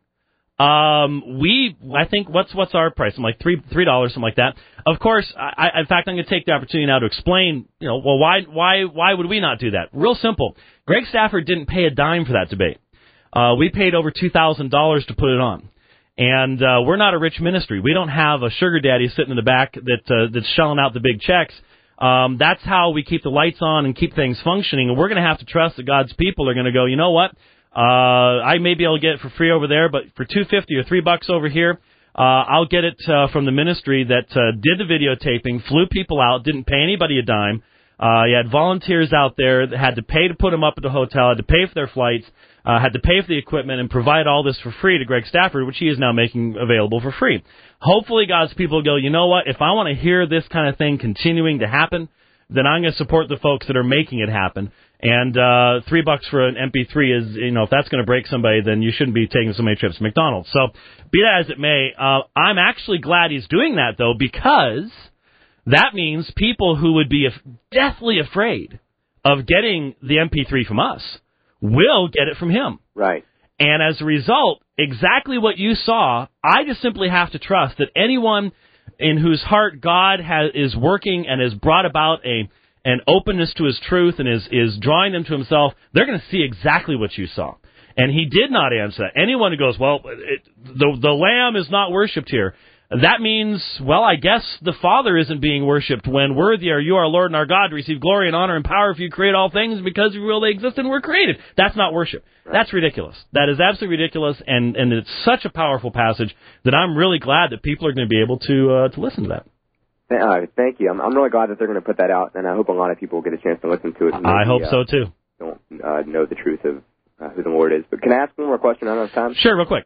I think, what's our price? I'm like $3, something like that. Of course, in fact, I'm going to take the opportunity now to explain, why would we not do that? Real simple. Greg Stafford didn't pay a dime for that debate. We paid over $2,000 to put it on. And, we're not a rich ministry. We don't have a sugar daddy sitting in the back that's shelling out the big checks. That's how we keep the lights on and keep things functioning. And we're going to have to trust that God's people are going to go, you know what? I may be able to get it for free over there, but for $2.50 or $3 over here, I'll get it from the ministry that did the videotaping, flew people out, didn't pay anybody a dime. You had volunteers out there that had to pay to put them up at the hotel, had to pay for their flights, had to pay for the equipment, and provide all this for free to Greg Stafford, which he is now making available for free. Hopefully God's people go, you know what, if I want to hear this kind of thing continuing to happen, then I'm going to support the folks that are making it happen. And $3 for an MP3 is, if that's going to break somebody, then you shouldn't be taking so many trips to McDonald's. So, be that as it may, I'm actually glad he's doing that, though, because that means people who would be deathly afraid of getting the MP3 from us will get it from him. Right. And as a result, exactly what you saw, I just simply have to trust that anyone in whose heart God is working and has brought about an openness to his truth and is drawing them to himself, they're going to see exactly what you saw. And he did not answer that. Anyone who goes, well, the Lamb is not worshipped here, that means, well, I guess the Father isn't being worshipped when worthy are you, our Lord and our God, to receive glory and honor and power for you create all things because you will they exist and were created. That's not worship. That's ridiculous. That is absolutely ridiculous, and it's such a powerful passage that I'm really glad that people are going to be able to listen to that. Thank you. I'm really glad that they're going to put that out, and I hope a lot of people will get a chance to listen to it. I hope so, too. Don't know the truth of who the Lord is. But can I ask one more question? I don't have time. Sure, real quick.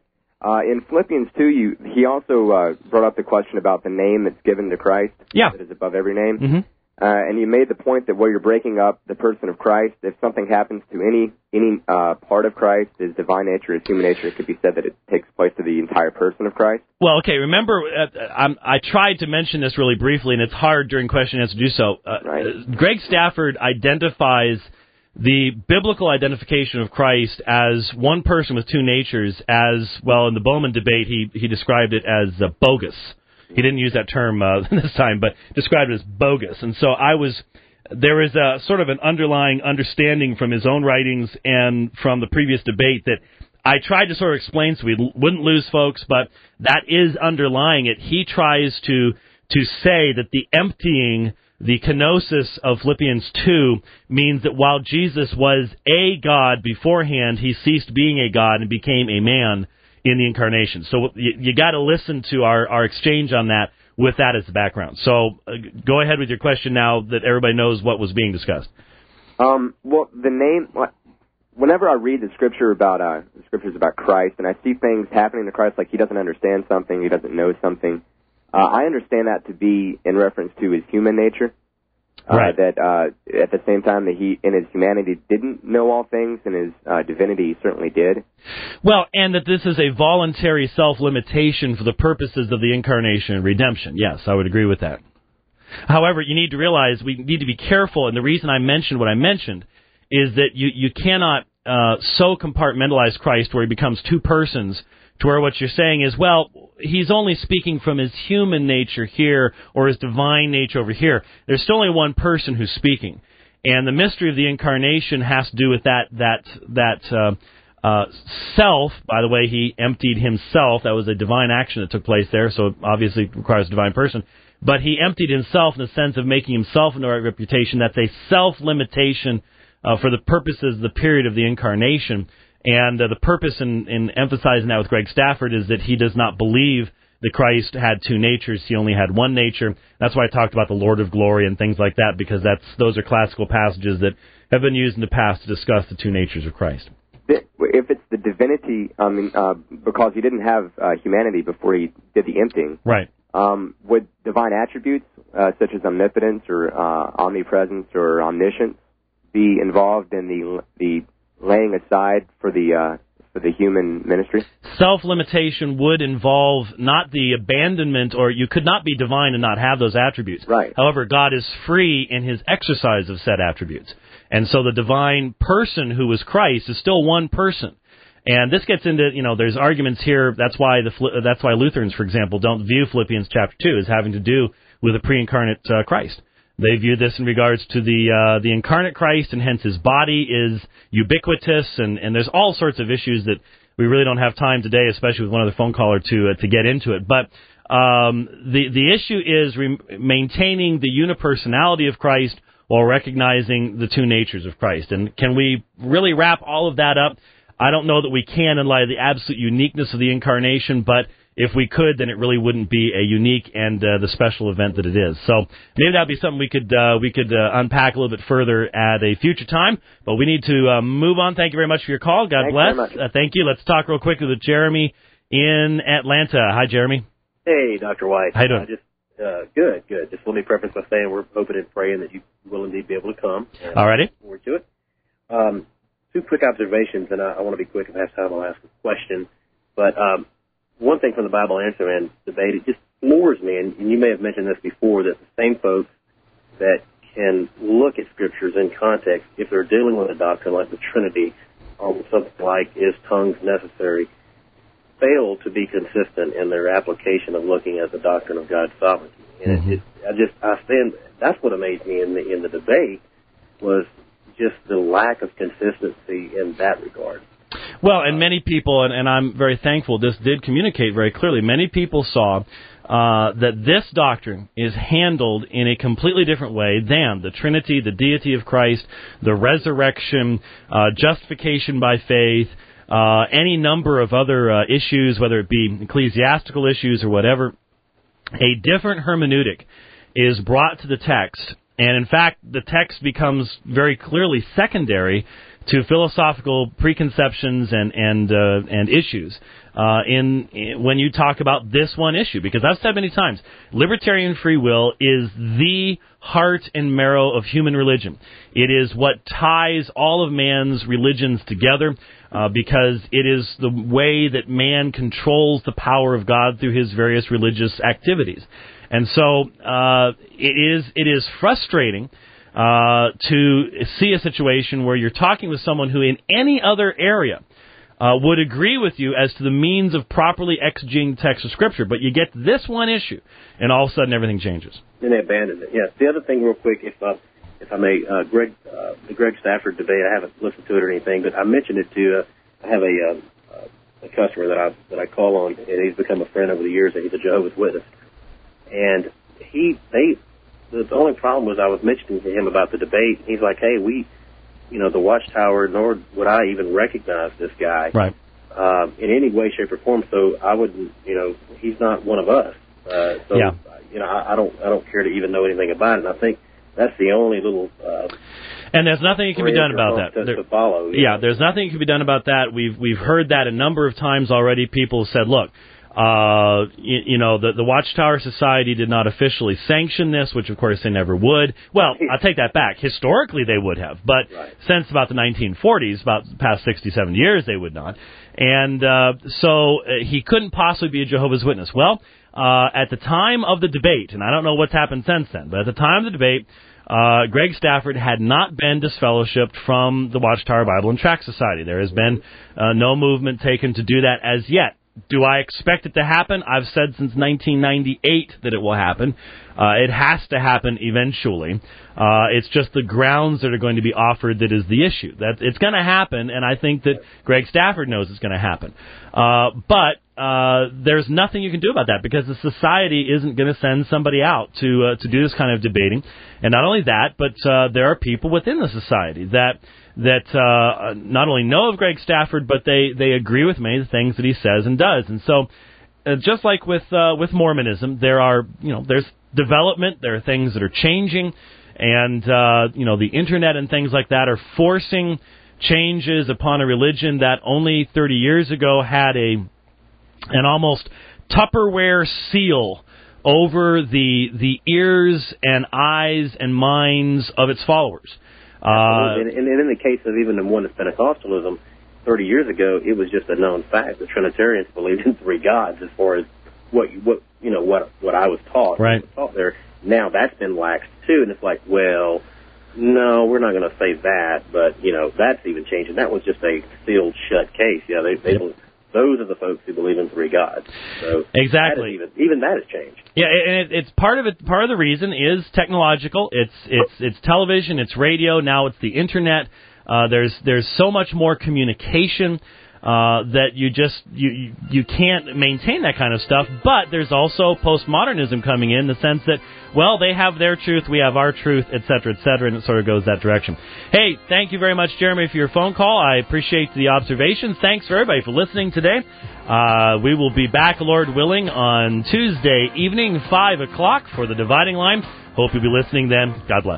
In Philippians 2, he also brought up the question about the name that's given to Christ. Yeah. That is above every name. Mm-hmm. And you made the point that where you're breaking up the person of Christ, if something happens to any part of Christ, his divine nature, his human nature, it could be said that it takes place to the entire person of Christ. Well, okay, remember, I tried to mention this really briefly, and it's hard during question and answer to do so. Right. Greg Stafford identifies the biblical identification of Christ as one person with two natures as, well, in the Bowman debate, he described it as bogus. He didn't use that term this time, but described it as bogus. And so there is a sort of an underlying understanding from his own writings and from the previous debate that I tried to sort of explain so we wouldn't lose folks, but that is underlying it. He tries to say that the emptying, the kenosis of Philippians 2 means that while Jesus was a God beforehand, he ceased being a God and became a man in the incarnation. So you got to listen to our exchange on that with that as the background. So go ahead with your question now that everybody knows what was being discussed. Well, the name, whenever I read the scriptures about Christ, and I see things happening to Christ like he doesn't understand something, he doesn't know something, I understand that to be in reference to his human nature. Right. That at the same time that he, in his humanity, didn't know all things, in his divinity, he certainly did. Well, and that this is a voluntary self-limitation for the purposes of the incarnation and redemption. Yes, I would agree with that. However, you need to realize we need to be careful, and the reason I mentioned what I mentioned is that you cannot so compartmentalize Christ where he becomes two persons, to where what you're saying is, well, he's only speaking from his human nature here or his divine nature over here. There's still only one person who's speaking. And the mystery of the incarnation has to do with that self. By the way, he emptied himself. That was a divine action that took place there, so it obviously requires a divine person. But he emptied himself in the sense of making himself into the right reputation. That's a self-limitation for the purposes of the period of the incarnation. And the purpose in emphasizing that with Greg Stafford is that he does not believe that Christ had two natures. He only had one nature. That's why I talked about the Lord of Glory and things like that, because those are classical passages that have been used in the past to discuss the two natures of Christ. If it's the divinity, because he didn't have humanity before he did the emptying, right? Would divine attributes such as omnipotence or omnipresence or omniscience be involved in the laying aside for the human ministry? Self-limitation would involve not the abandonment, or you could not be divine and not have those attributes. Right. However, God is free in his exercise of said attributes. And so the divine person who was Christ is still one person. And this gets into, there's arguments here. That's why Lutherans, for example, don't view Philippians chapter 2 as having to do with a pre-incarnate Christ. They view this in regards to the incarnate Christ, and hence his body is ubiquitous, and there's all sorts of issues that we really don't have time today, especially with one other phone caller, to get into it. But the issue is maintaining the unipersonality of Christ while recognizing the two natures of Christ. And can we really wrap all of that up? I don't know that we can in light of the absolute uniqueness of the incarnation, but if we could, then it really wouldn't be a unique and the special event that it is. So maybe that would be something we could unpack a little bit further at a future time. But we need to move on. Thank you very much for your call. God bless. Thank you. Let's talk real quickly with Jeremy in Atlanta. Hi, Jeremy. Hey, Dr. White. How you doing? Good. Just let me preface by saying we're hoping and praying that you will indeed be able to come. All righty. Look forward to it. Two quick observations, and I want to be quick. If I have time, I'll ask a question. But one thing from the Bible Answer Man debate, it just floors me, and you may have mentioned this before, that the same folks that can look at Scriptures in context, if they're dealing with a doctrine like the Trinity, or something like, is tongues necessary, fail to be consistent in their application of looking at the doctrine of God's sovereignty. And that's what amazed me in the debate, was just the lack of consistency in that regard. Well, and many people, and I'm very thankful, this did communicate very clearly. Many people saw that this doctrine is handled in a completely different way than the Trinity, the deity of Christ, the resurrection, justification by faith, any number of other issues, whether it be ecclesiastical issues or whatever. A different hermeneutic is brought to the text, and in fact, the text becomes very clearly secondary to philosophical preconceptions and issues when you talk about this one issue. Because I've said many times, libertarian free will is the heart and marrow of human religion. It is what ties all of man's religions together, because it is the way that man controls the power of God through his various religious activities. And so it is frustrating to see a situation where you're talking with someone who in any other area would agree with you as to the means of properly exegeting the text of Scripture, but you get this one issue, and all of a sudden everything changes. And they abandoned it. Yes. The other thing, real quick, if I may, the Greg Stafford debate. I haven't listened to it or anything, but I mentioned it to. I have a customer that I call on, and he's become a friend over the years. And he's a Jehovah's Witness, and the only problem was I was mentioning to him about the debate. He's like, "Hey, the Watchtower, nor would I even recognize this guy, right? In any way, shape, or form. So I wouldn't, he's not one of us. So yeah. I don't care to even know anything about it. And I think that's the only little. And there's nothing that can be done about that. To follow. Yeah, there's nothing that can be done about that. We've heard that a number of times already. People said, look. The Watchtower Society did not officially sanction this, which of course they never would. Well, I'll take that back. Historically they would have, but since about the 1940s, about the past 60, 70 years, they would not. And so he couldn't possibly be a Jehovah's Witness. Well, at the time of the debate, and I don't know what's happened since then, but at the time of the debate, Greg Stafford had not been disfellowshipped from the Watchtower Bible and Tract Society. There has been no movement taken to do that as yet. Do I expect it to happen? I've said since 1998 that it will happen. It has to happen eventually. It's just the grounds that are going to be offered that is the issue. That it's going to happen, and I think that Greg Stafford knows it's going to happen. But there's nothing you can do about that because the society isn't going to send somebody out to do this kind of debating. And not only that, but there are people within the society that not only know of Greg Stafford, but they agree with many of the things that he says and does. And so, just like with Mormonism, there's development, there are things that are changing, and the internet and things like that are forcing changes upon a religion that only 30 years ago had an almost Tupperware seal over the ears and eyes and minds of its followers. And in the case of even the one that's Pentecostalism, 30 years ago, it was just a known fact. The Trinitarians believed in three gods as far as what I was taught. Right. Taught there. Now that's been laxed too, and it's like, well, no, we're not going to say that, but that's even changing. That was just a sealed shut case. Yeah, those are the folks who believe in three gods. So exactly. Even that has changed. Yeah, and it's part of it. Part of the reason is technological. It's television, it's radio. Now it's the internet. There's so much more communication that you can't maintain that kind of stuff. But there's also postmodernism coming in the sense that, well, they have their truth, we have our truth, et cetera, and it sort of goes that direction. Hey, thank you very much, Jeremy, for your phone call. I appreciate the observations. Thanks for everybody for listening today. We will be back, Lord willing, on Tuesday evening, 5 o'clock for The Dividing Line. Hope you'll be listening then. God bless.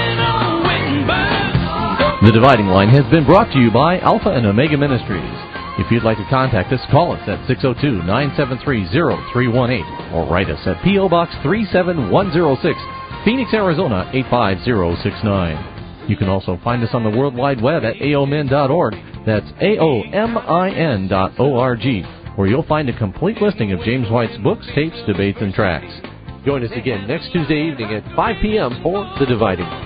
The Dividing Line has been brought to you by Alpha and Omega Ministries. If you'd like to contact us, call us at 602-973-0318 or write us at P.O. Box 37106, Phoenix, Arizona 85069. You can also find us on the World Wide Web at aomin.org. That's aomin.org, where you'll find a complete listing of James White's books, tapes, debates, and tracts. Join us again next Tuesday evening at 5 p.m. for The Dividing Line.